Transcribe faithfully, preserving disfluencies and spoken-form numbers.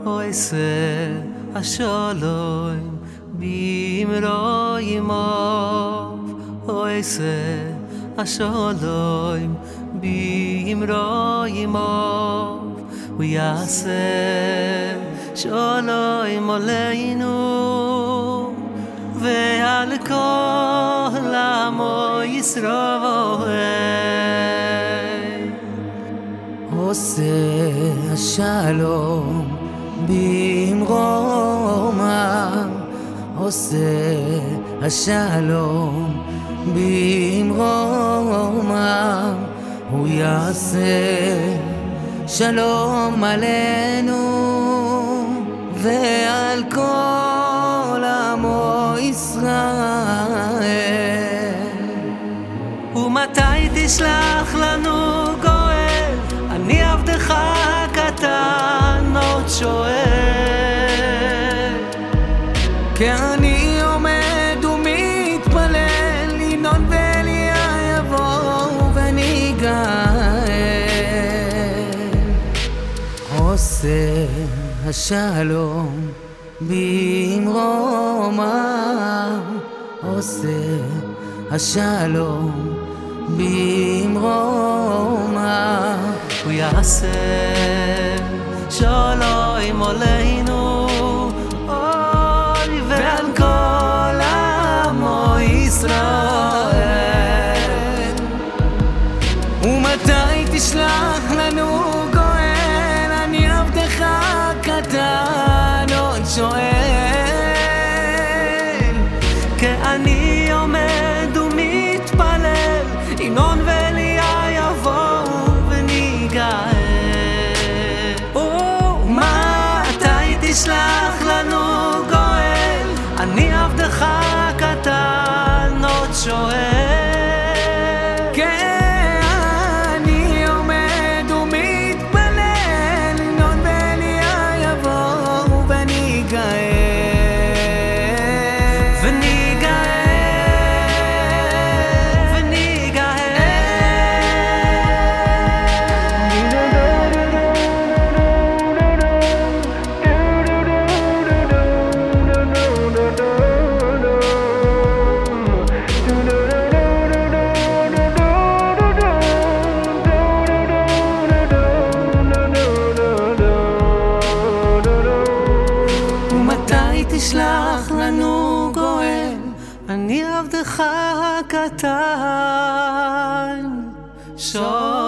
Oise השלום באמרו Oise השלום באמרו הוא יעשה שלום עלינו ועל כל עמו ישראל. עושה השלום במרומה, עושה השלום במרומה, הוא יעשה שלום עלינו ועל כל עמו ישראל. ומתי תשלח לנו גואל? אני עבדך הקטן עוד שואל. כי אני עומד ומתפלל, ינון ואליה יבואו וניגאל. עושה השלום במרומה, עושה השלום במרומה, הוא יעשה שלום עלינו ועל כל עמו ישראל. ומתי תשלח לנו גואל? אני עבדך הקטן עוד שואל. כי אני עומד ומתפלל, ינון ואליה יבואו וניגאל. ומתי תשלח לנו גואל? אני עבדך הקטן עוד שואל. תשלח לנו גואל? אני עבדך הקטן שואל.